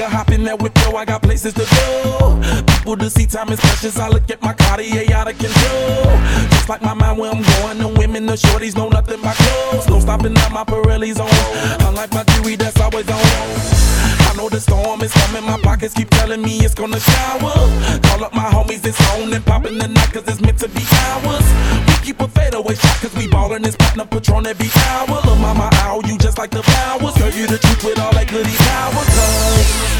could hop in that whip, yo, I got places to go. People to see, time is precious. I look at my Cartier out of control. Just like my mind where I'm going, the women, the shorties know nothing but clothes. No stopping at my Pirelli's on. Unlike my jewelry, that's always on. I know the storm is coming, my pockets keep telling me it's gonna shower. Call up my homies, it's on and popping the night, cause it's meant to be ours. We keep a fadeaway shot, cause we ballin' this platinum Patron every hour. Lil' mama, ow, you just like the flowers. Girl, you the truth with all that goody power, cause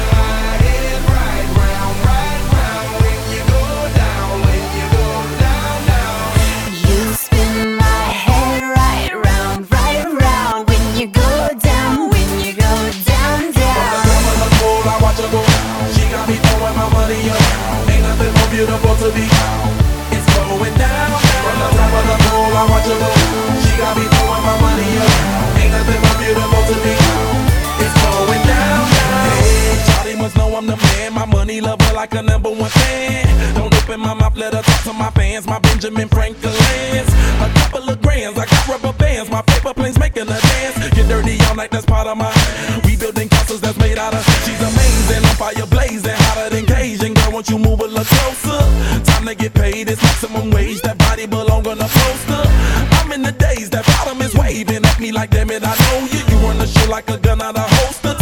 beautiful to be. It's going down. From the top of the pole, I watch her go. She got me throwing my money up. Ain't nothing more beautiful to be. It's going down. Hey, Charlie must know I'm the man. My money lover like a #1 fan. Don't open my mouth, let her talk to my fans. My Benjamin Franklin's. A couple of grands, I got rubber bands. My paper planes making a dance. Get dirty all night, that's part of my rebuilding castles that's made out of. She's amazing, on fire blazing, hotter than Cajun. Girl, won't you move a little closer? Time to get paid, it's maximum wage. That body belong on a poster. I'm in the days, that bottom is waving at me like, damn it, I know you. You run the show like a gun out of holster.